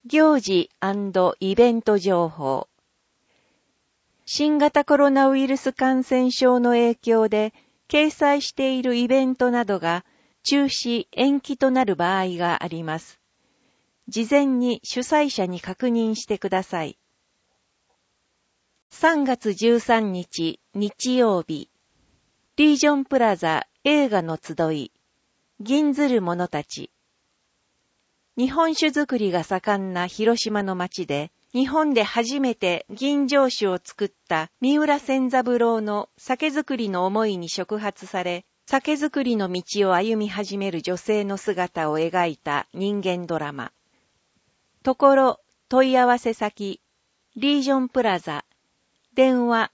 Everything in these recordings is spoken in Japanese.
行事&イベント情報。新型コロナウイルス感染症の影響で掲載しているイベントなどが中止・延期となる場合があります。事前に主催者に確認してください。3月13日日曜日、リージョンプラザ映画の集い、銀ずる者たち。日本酒造りが盛んな広島の町で、日本で初めて吟醸酒を作った三浦仙三郎の酒造りの思いに触発され、酒造りの道を歩み始める女性の姿を描いた人間ドラマ。ところ、問い合わせ先、リージョンプラザ、電話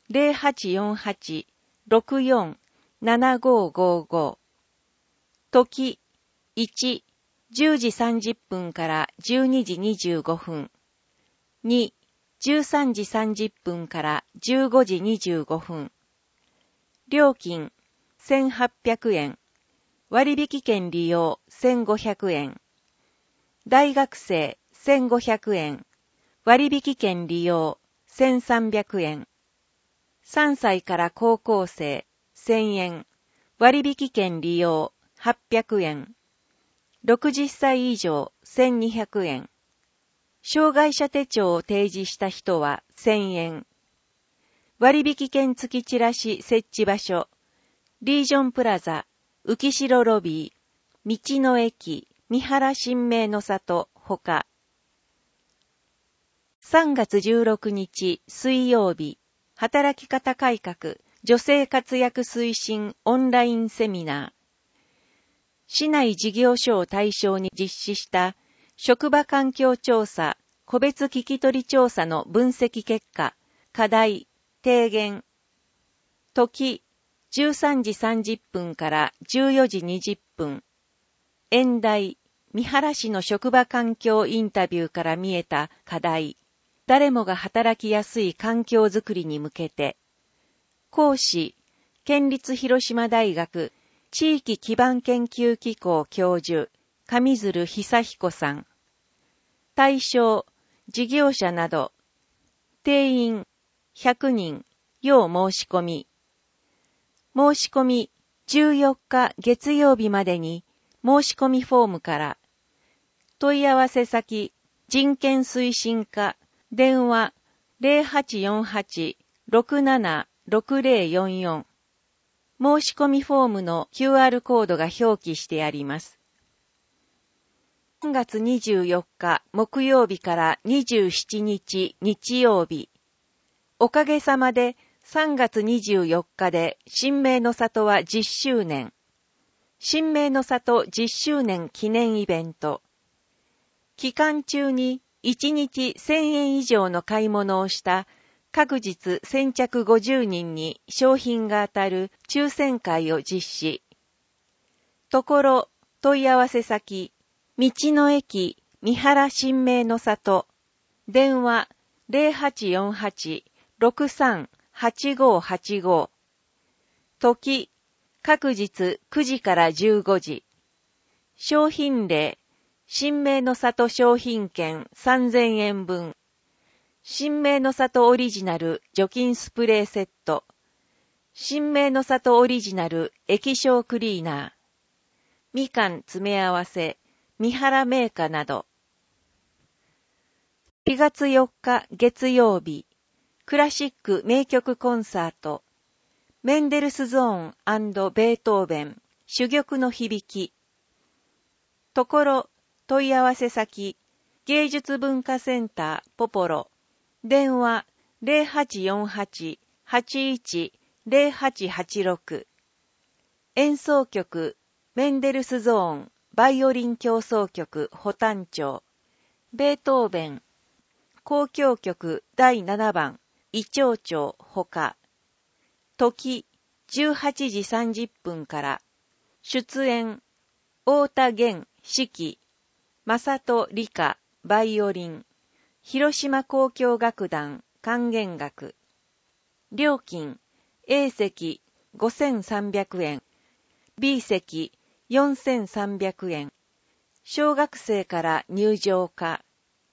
0848-64-7555、時、1、10時30分から12時25分。2、13時30分から15時25分。料金、1800円。割引券利用、1500円。大学生、1500円。割引券利用、1300円。3歳から高校生、1000円。割引券利用、800円。60歳以上1200円。障害者手帳を提示した人は1000円。割引券付きチラシ設置場所、リージョンプラザ、浮代ロビー、道の駅、三原新名の里、ほか。3月16日水曜日、働き方改革、女性活躍推進オンラインセミナー。市内事業所を対象に実施した職場環境調査、個別聞き取り調査の分析結果、課題、提言。時、13時30分から14時20分。演題、三原市の職場環境インタビューから見えた課題。誰もが働きやすい環境づくりに向けて。講師、県立広島大学地域基盤研究機構教授、上鶴久彦さん。対象、事業者など。定員、100人、要申し込み。申し込み、14日月曜日までに、申し込みフォームから。問い合わせ先、人権推進課、電話、0848-676044。申し込みフォームの QR コードが表記してあります。3月24日木曜日から27日日曜日。おかげさまで3月24日で新名の里は10周年。新名の里10周年記念イベント。期間中に1日1000円以上の買い物をした各日先着50人に商品が当たる抽選会を実施。ところ、問い合わせ先、道の駅、三原新名の里、電話0848-63-8585。時、各日9時から15時。商品例、新名の里商品券3000円分。新名の里オリジナル除菌スプレーセット。新名の里オリジナル液晶クリーナー。みかん詰め合わせ、三原銘菓など。4月4日月曜日、クラシック名曲コンサート。メンデルスゾーン&ベートーベン、珠玉の響き。ところ、問い合わせ先、芸術文化センターポポロ。電話0848-810886。演奏曲メンデルスゾーンバイオリン協奏曲保単調。ベートーベン交響曲第7番異長調ほか。時18時30分から。出演太田源指揮、正戸理香バイオリン、広島交響楽団管弦楽。料金 A 席5300円、B 席4300円。小学生から入場可。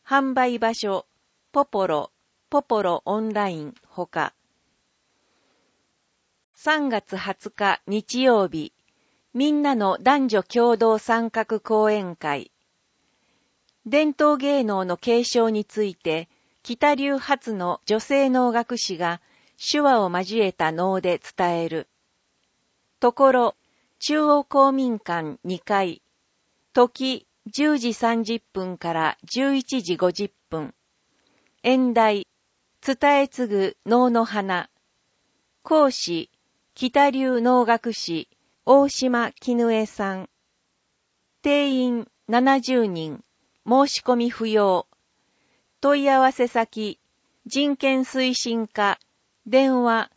販売場所、ポポロオンラインほか。3月20日日曜日、みんなの男女共同参画講演会。伝統芸能の継承について、北流初の女性能楽師が手話を交えた能で伝える。ところ、中央公民館2階、時10時30分から11時50分。演題、伝え継ぐ能の花。講師、北流能楽師、大島絹江さん。定員70人、申し込み不要。問い合わせ先、人権推進課、電話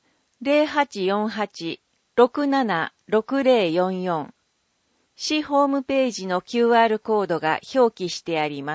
0848-676044。市ホームページの QR コードが表記してあります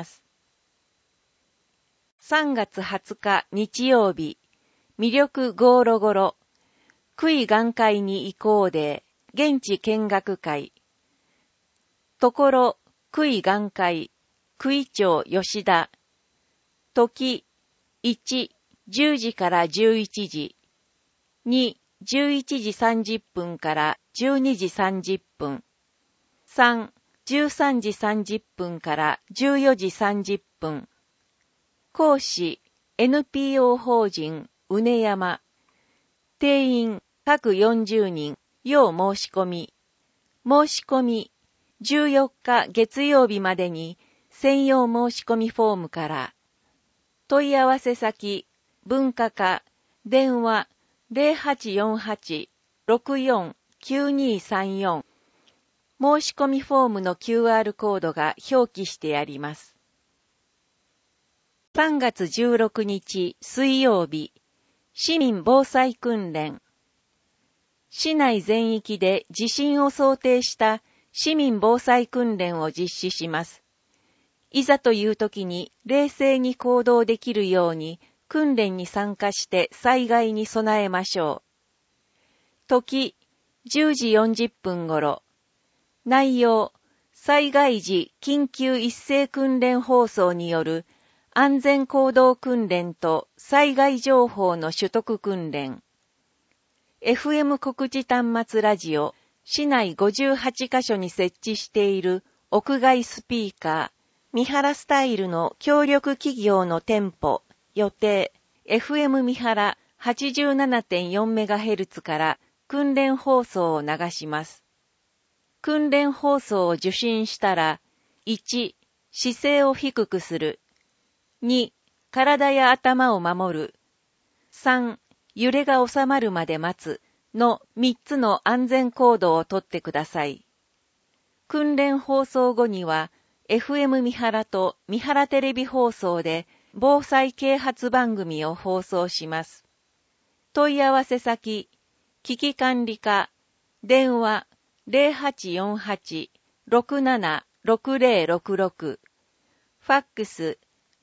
。3月20日日曜日、魅力ゴーロゴロ、杭岩会に行こうで、現地見学会。ところ、杭岩会、杭町吉田。時、1、10時から11時。2、11時30分から12時30分。3、13時30分から14時30分。講師、NPO 法人、うね山。定員、各40人、要申し込み。申し込み、14日月曜日までに、専用申し込みフォームから。問い合わせ先、文化課、電話、0848-649234。申し込みフォームの QR コードが表記してあります。3月16日水曜日、市民防災訓練。市内全域で地震を想定した市民防災訓練を実施します。いざという時に冷静に行動できるように訓練に参加して災害に備えましょう。時、10時40分頃。内容、災害時緊急一斉訓練放送による安全行動訓練と災害情報の取得訓練。FM 告知端末ラジオ、市内58カ所に設置している屋外スピーカー、三原スタイルの協力企業の店舗、予定、FM 三原 87.4MHz から訓練放送を流します。訓練放送を受信したら、1、姿勢を低くする。2、体や頭を守る。3、揺れが収まるまで待つの3つの安全行動をとってください。訓練放送後には FM 三原と三原テレビ放送で防災啓発番組を放送します。問い合わせ先、危機管理課、電話0848-676066、ファックス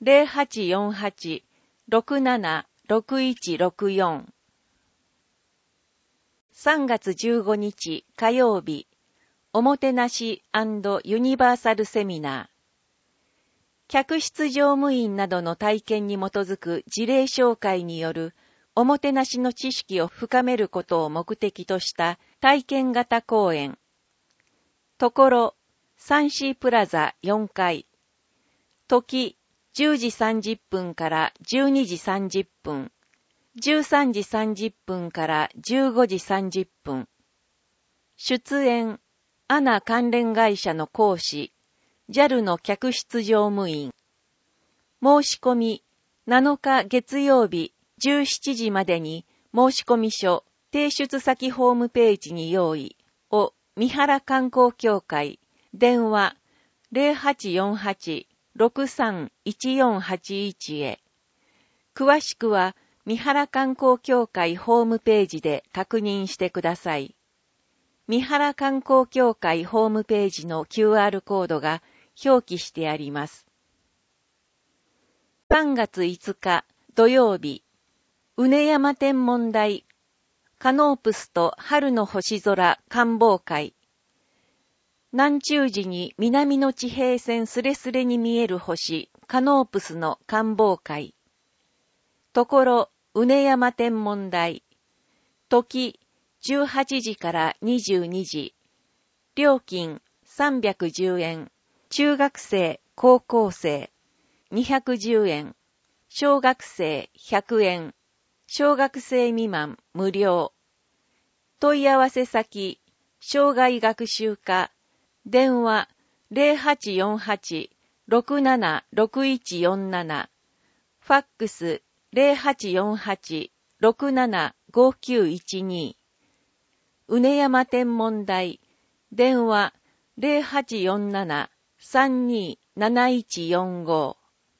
0848-676164。3月15日火曜日、おもてなし&ユニバーサルセミナー。客室乗務員などの体験に基づく事例紹介によるおもてなしの知識を深めることを目的とした体験型講演。ところ、サンシープラザ4階。時、10時30分から12時30分。13時30分から15時30分。出演、アナ関連会社の講師、JAL の客室乗務員。申し込み、7日月曜日17時までに申し込み書、提出先ホームページに用意を三原観光協会、電話0848-631481へ。詳しくは三原観光協会ホームページで確認してください。三原観光協会ホームページの QR コードが表記してあります。3月5日土曜日、うね山天文台、カノープスと春の星空観望会。 南中時に南の地平線すれすれに見える星、カノープスの観望会。ところ、畝山天文台。時、18時から22時。料金、310円。中学生、高校生、210円。小学生、100円。小学生未満、無料。問い合わせ先、障害学習課。電話 0848-676147 ファックス 0848-675912 畝山天文台電話 0847-327145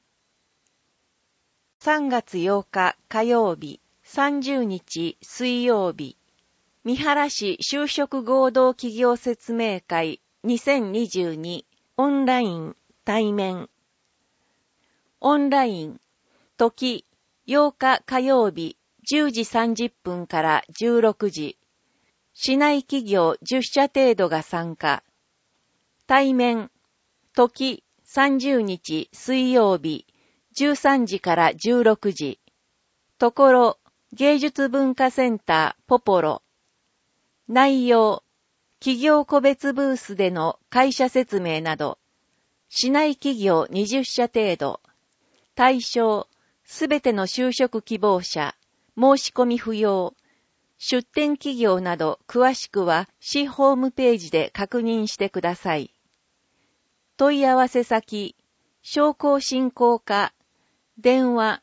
3月8日火曜日30日水曜日三原市就職合同企業説明会2022オンライン対面オンライン時8日火曜日10時30分から16時市内企業10社程度が参加対面時30日水曜日13時から16時ところ芸術文化センターポポロ内容企業個別ブースでの会社説明など、市内企業20社程度、対象、すべての就職希望者、申し込み不要、出展企業など詳しくは市ホームページで確認してください。問い合わせ先、商工振興課、電話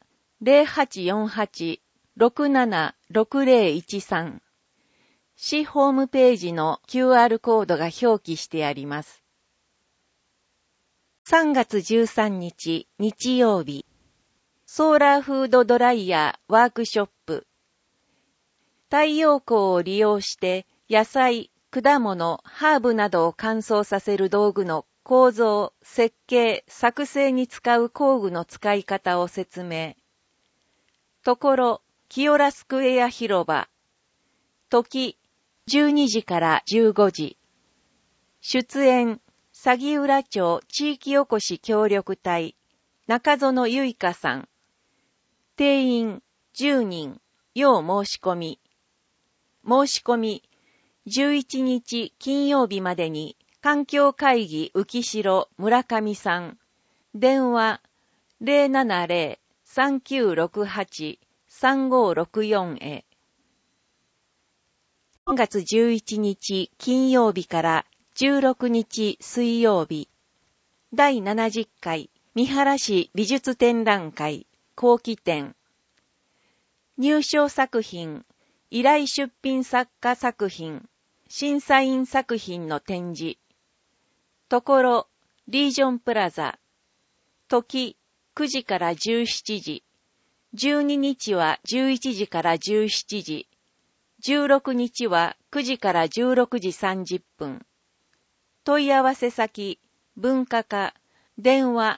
0848-676013市ホームページの QR コードが表記してあります。3月13日日曜日、ソーラーフードドライヤーワークショップ。太陽光を利用して野菜、果物、ハーブなどを乾燥させる道具の構造、設計、作成に使う工具の使い方を説明。ところ、清良スクエア広場。時、12時から15時。出演、鷺浦町地域おこし協力隊、中園ゆいかさん。定員、10人、要申し込み。申し込み、11日金曜日までに、環境会議浮城村上さん。電話、070-3968-3564 へ。3月11日金曜日から16日水曜日、第70回三原市美術展覧会後期展。入賞作品、依頼出品作家作品、審査員作品の展示。ところ、リージョンプラザ。時、9時から17時。12日は11時から17時。16日は9時から16時30分。問い合わせ先、文化課、電話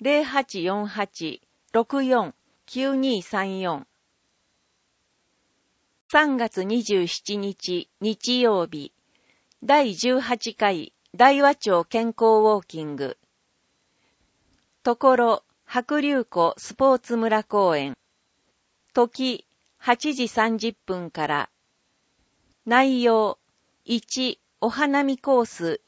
0848-649234。3月27日日曜日、第18回大和町健康ウォーキング。ところ、白龍湖スポーツ村公園。時、8時30分から。内容、1、お花見コース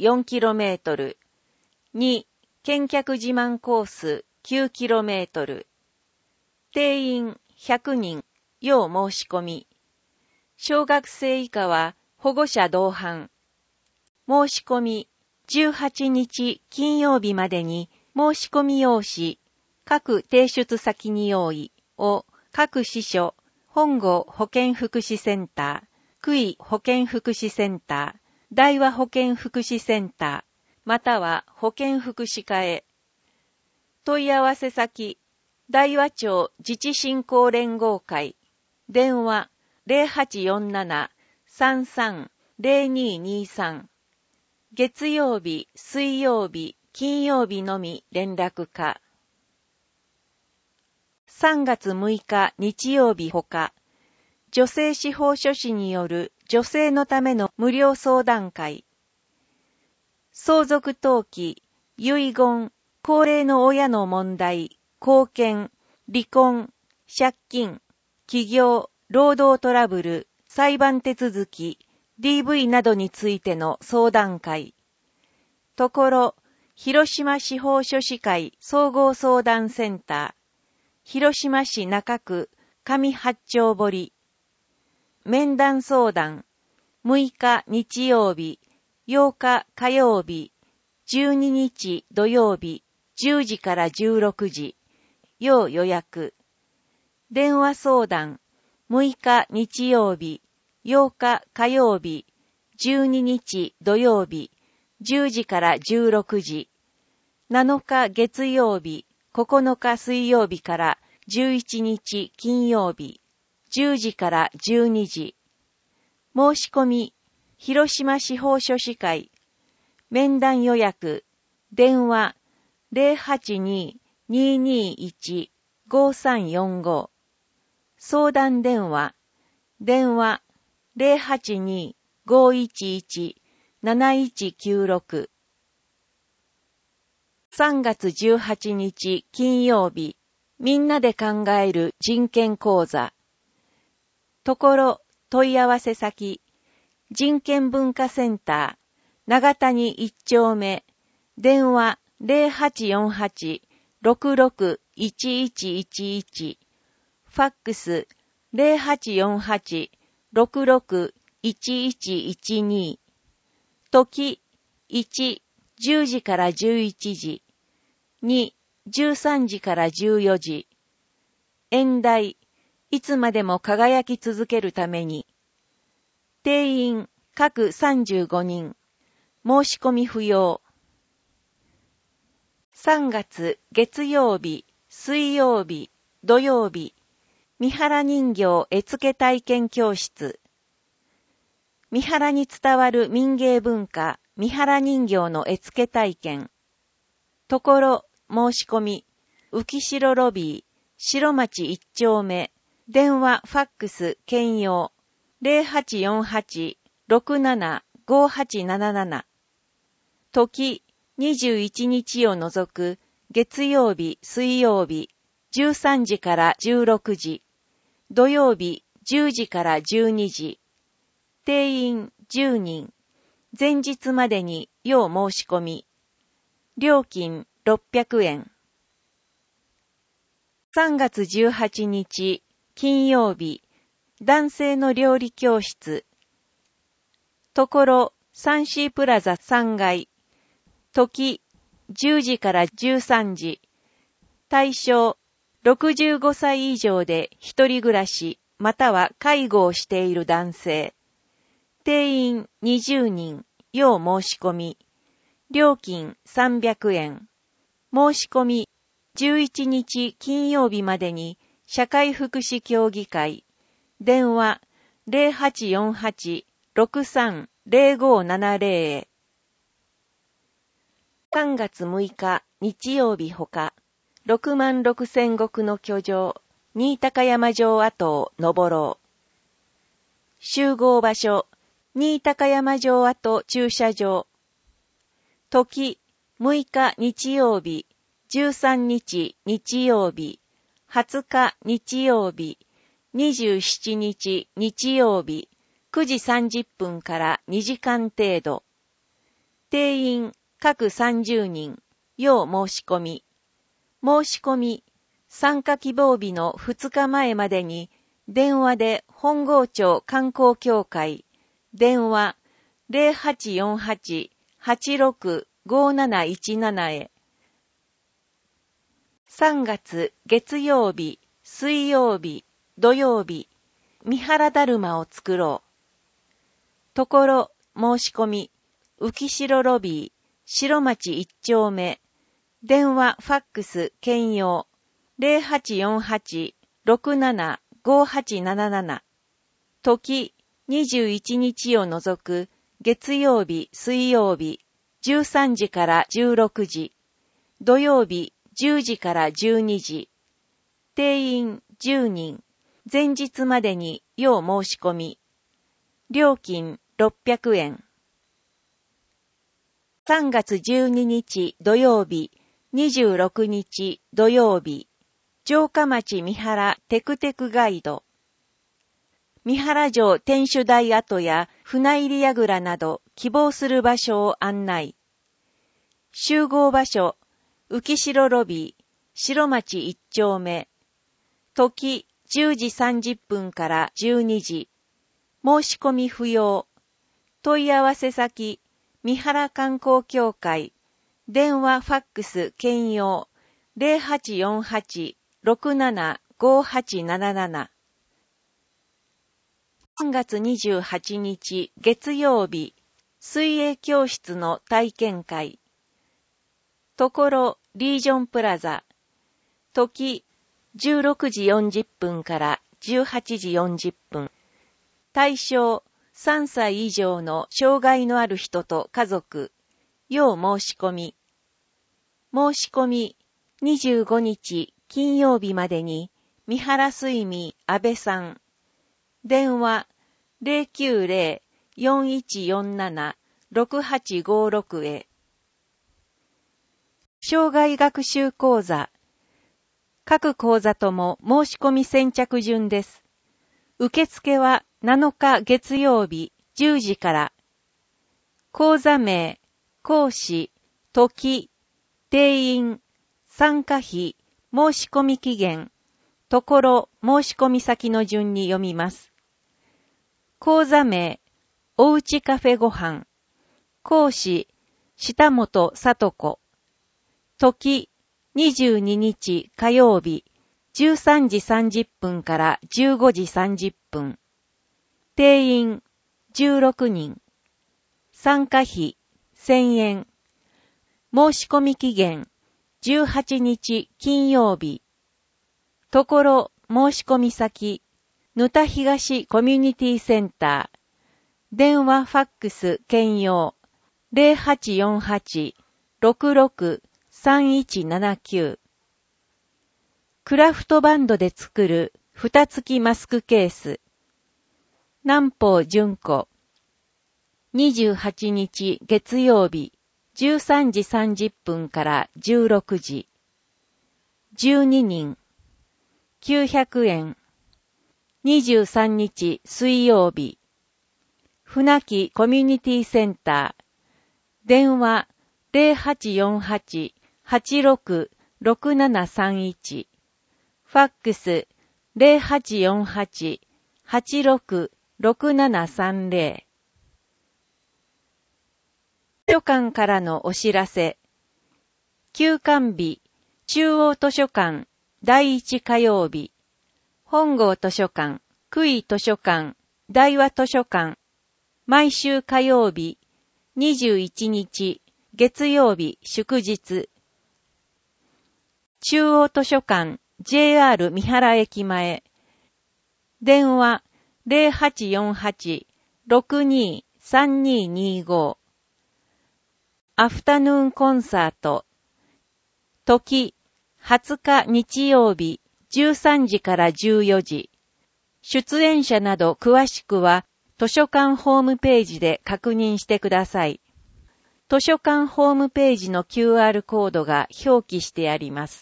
4km。2、見客自慢コース 9km。定員100人、要申し込み。小学生以下は保護者同伴。申し込み、18日金曜日までに申し込み用紙、各提出先に用意を各支所、本郷保健福祉センター、区医保健福祉センター、大和保健福祉センター、または保健福祉課へ。問い合わせ先、大和町自治振興連合会、電話0847-330223、月曜日、水曜日、金曜日のみ連絡課。3月6日日曜日ほか、女性司法書士による女性のための無料相談会。 相続登記、遺言、高齢の親の問題、後見、離婚、借金、起業、労働トラブル、裁判手続き、DV などについての相談会。ところ、広島司法書士会総合相談センター、広島市中区上八丁堀。面談相談、6日日曜日、8日火曜日、12日土曜日、10時から16時、要予約。電話相談、6日日曜日、8日火曜日、12日土曜日、10時から16時、7日月曜日、9日水曜日から11日金曜日、10時から12時。申し込み、広島司法書士会。面談予約、電話 082-221-5345。相談電話、082-511-7196。3月18日金曜日、みんなで考える人権講座。ところ、問い合わせ先、人権文化センター、長谷1丁目、電話 0848-661111、ファックス 0848-661112、時1、10時から11時、2、13時から14時、演題、いつまでも輝き続けるために、定員各35人、申し込み不要。3月月曜日、水曜日、土曜日、三原人形絵付け体験教室。三原に伝わる民芸文化、三原人形の絵付け体験。ところ、申し込み、浮城ロビー、白町1丁目、電話ファックス兼用、0848-675877。時、21日を除く、月曜日、水曜日、13時から16時、土曜日、10時から12時、定員10人、前日までに要申し込み、料金600円。3月18日、金曜日、男性の料理教室。ところ、サンシープラザ3階。時、10時から13時。対象、65歳以上で一人暮らし、または介護をしている男性。定員20人、要申し込み。料金300円。申し込み、11日金曜日までに、社会福祉協議会。電話0848-630570へ。3月6日日曜日ほか、66000石の居城、新高山城跡を登ろう。集合場所、新高山城跡駐車場。時、6日日曜日、13日日曜日、20日日曜日、27日日曜日、9時30分から2時間程度。定員各30人、要申し込み。申し込み、参加希望日の2日前までに、電話で本郷町観光協会、電話0848-865717へ。3月月曜日、水曜日、土曜日、三原だるまを作ろう。ところ、申し込み、浮城ロビー、白町1丁目、電話ファックス兼用、0848-675877。時、21日を除く、月曜日、水曜日、13時から16時、土曜日、10時から12時、定員10人、前日までに要申し込み、料金600円。 3月12日土曜日、26日土曜日、城下町三原テクテクガイド。三原城天守台跡や船入櫓など希望する場所を案内。集合場所、浮城ロビー、白町一丁目。時10時30分から12時。申し込み不要。問い合わせ先、三原観光協会。電話ファックス兼用。0848-675877。3月28日月曜日、水泳教室の体験会。ところリージョンプラザ。時16時40分から18時40分。対象3歳以上の障害のある人と家族。要申し込み。申し込み25日金曜日までに三原水美安倍さん。電話 090-4147-6856 へ。障害学習講座。各講座とも申し込み先着順です。受付は7日月曜日10時から。講座名、講師、時、定員、参加費、申し込み期限、ところ申し込み先の順に読みます。講座名、おうちカフェごはん。講師、下本里子。時、22日火曜日、13時30分から15時30分。定員、16人。参加費、1000円。申し込み期限、18日金曜日。ところ申し込み先、沼田東コミュニティセンター。電話ファックス兼用。0848-66-3179。クラフトバンドで作る蓋付きマスクケース。南方純子。28日月曜日、13時30分から16時。12人。900円。23日水曜日。船木コミュニティセンター。電話 0848-86-6731。ファックス 0848-86-6730。図書館からのお知らせ。休館日、中央図書館、第1火曜日。本郷図書館、久井図書館、大和図書館。毎週火曜日、21日、月曜日、祝日。中央図書館、JR 三原駅前。電話、0848-623225。アフタヌーンコンサート。時、20日日曜日、13時から14時。出演者など詳しくは、図書館ホームページで確認してください。図書館ホームページの QR コードが表記してあります。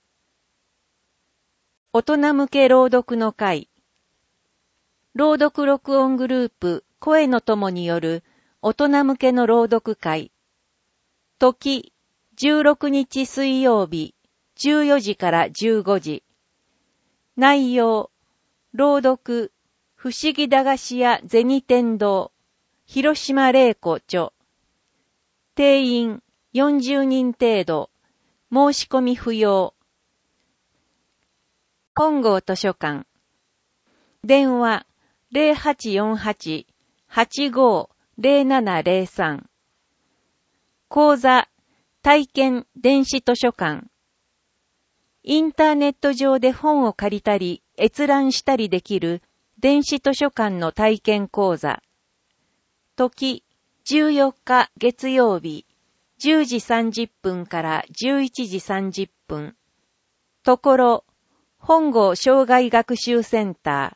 大人向け朗読の会。朗読録音グループ声の友による大人向けの朗読会。時、16日水曜日、14時から15時。内容、朗読、不思議駄菓子屋銭天堂、広島玲子著。定員40人程度、申し込み不要。本郷図書館。電話0848-850703。講座、体験電子図書館。インターネット上で本を借りたり、閲覧したりできる電子図書館の体験講座。時、14日月曜日、10時30分から11時30分。ところ、本郷障害学習センター。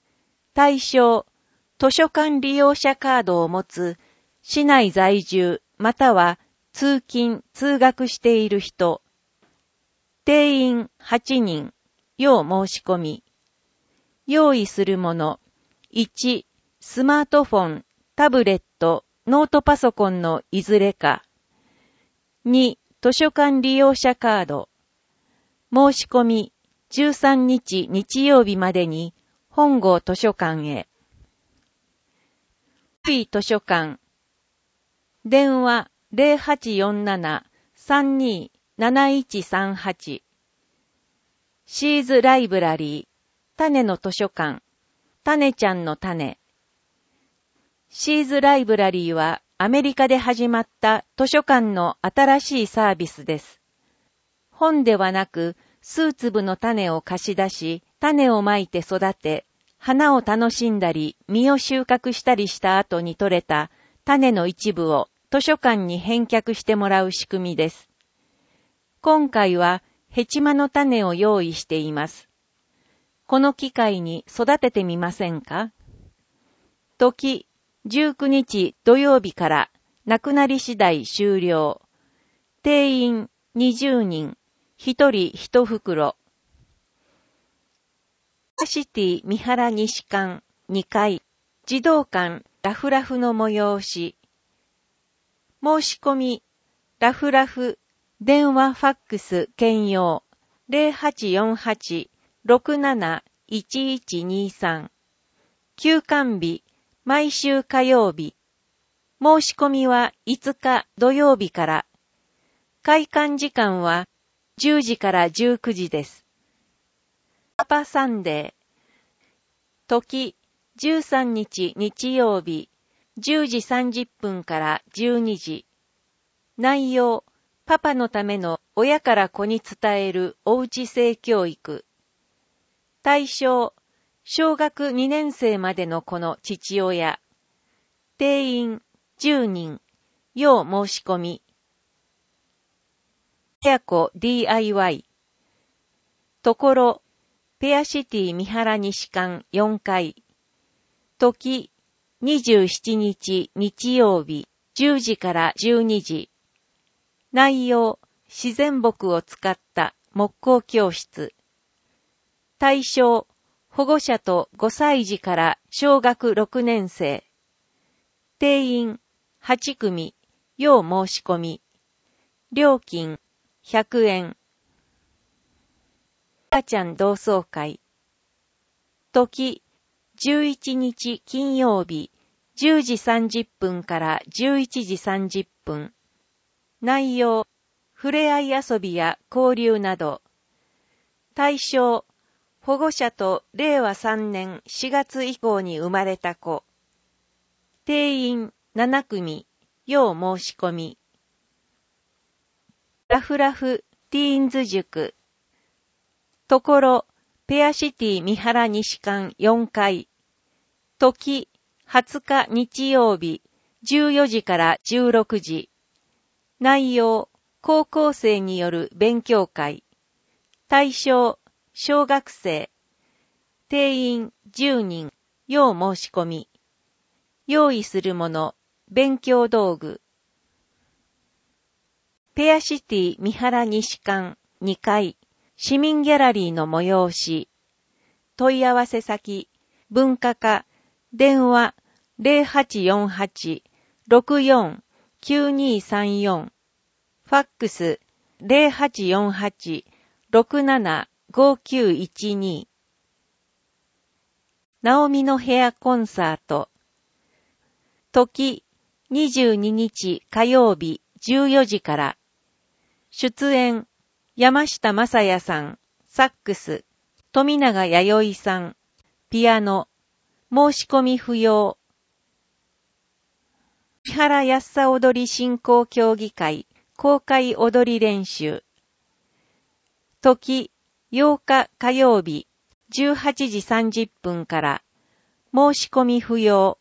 対象、図書館利用者カードを持つ市内在住または通勤・通学している人、定員8人、要申し込み。用意するもの、1、スマートフォン、タブレット、ノートパソコンのいずれか。2、図書館利用者カード。申し込み、13日日曜日までに本郷図書館へ。図書館。電話0847-327138。シーズライブラリー。種の図書館。種ちゃんの種。シーズライブラリーはアメリカで始まった図書館の新しいサービスです。本ではなく、数粒の種を貸し出し、種をまいて育て、花を楽しんだり、実を収穫したりした後に取れた種の一部を図書館に返却してもらう仕組みです。今回はヘチマの種を用意しています。この機会に育ててみませんか？時、19日土曜日からなくなり次第終了。定員20人、1人1袋。シティ三原西館2階、児童館ラフラフの催し。申し込み、ラフラフ、電話ファックス兼用、0848-671123。休館日、毎週火曜日。申し込みは5日土曜日から。開館時間は10時から19時です。パパサンデー。時、13日日曜日、10時30分から12時。内容、パパのための親から子に伝えるおうち性教育。対象、小学2年生までの子の父親。定員10人、要申し込み。親子 DIY。ところ、ペアシティ三原西館4階。時、27日日曜日、10時から12時。内容、自然木を使った木工教室。対象、保護者と5歳児から小学6年生。定員、8組、要申し込み。料金、100円。赤ちゃん同窓会。時、11日金曜日、10時30分から11時30分。内容、触れ合い遊びや交流など。対象、保護者と令和3年4月以降に生まれた子。定員7組、要申し込み。ラフラフティーンズ塾。ところ、ペアシティ三原西館4階。時、20日日曜日、14時から16時。内容、高校生による勉強会。対象、小学生。定員10人、要申し込み。用意するもの、勉強道具。ペアシティ三原西館2階。市民ギャラリーの催し。問い合わせ先、文化課、電話0848-64-9234。ファックス0848-67-5912。ナオミの部屋コンサート。時、22日火曜日14時から。出演、山下正也さん、サックス、富永弥生さん、ピアノ、申し込み不要。千原安さ踊り振興協議会、公開踊り練習。時、8日火曜日、18時30分から。申し込み不要。